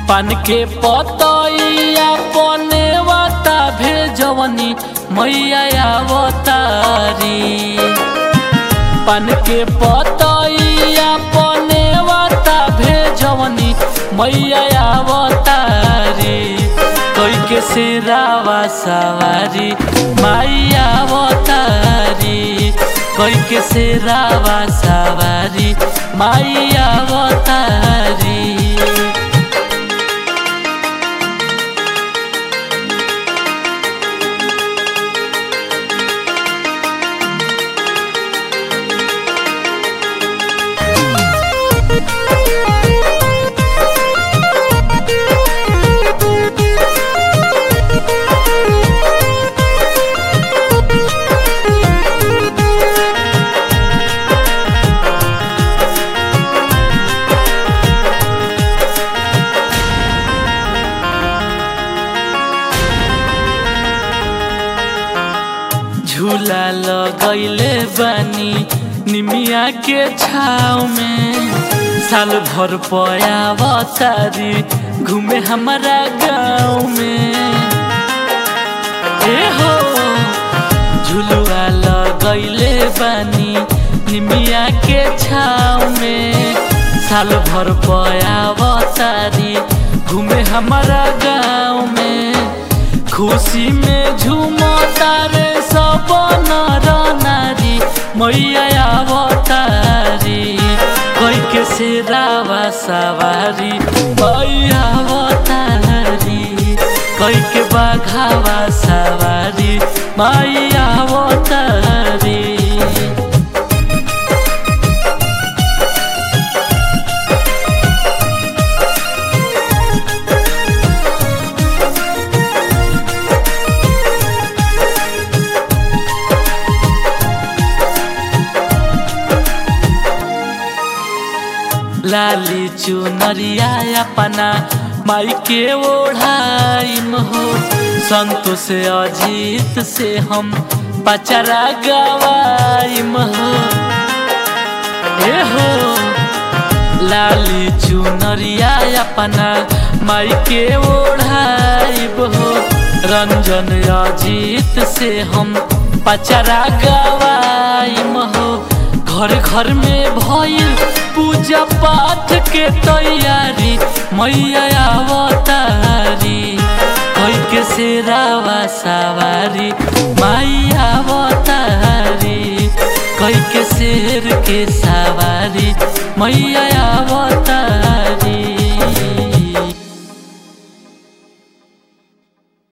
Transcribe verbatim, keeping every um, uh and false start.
पान के पतैया पनेवता भेजवनी मैया अवतारी। पान के पतैया पनेवता भेजवनी मैया अवतारी। कोई के सिरावा सवारी मैया अवतारी। कोई के सिरावा सवारी मैया अवतारी। झूला लगैले बानी निमिया के छाव में। साल भर पयावतारी घूमे हमारा गाँव में। ए हो झूलुआ लगैले बानी निमिया के छाव में। साल भर पयावतारी घूमे हमारा गाँव में। खुशी में झूमता रे सब नर नारी मैया अवतारी। कोई के सिरावा सवारी मैया अवतारी। कोई के बाघावा सवारी मैया अवतारी। लाली चुनरिया अपना माई के ओढ़ाइम हो। संतोष अजीत से हम पचरा गवाइम हो। ए हो लाली चुनरिया अपना माई के ओढ़ाइब हो। रंजन अजीत से हम पचरा गवाइम हो। घर घर में भइल पूजा पाठ के तैयारी मैया अवतारी। कोई के सिरावा सवारी मैया अवतारी। कोई के शेर के सवारी मैया अवतारी।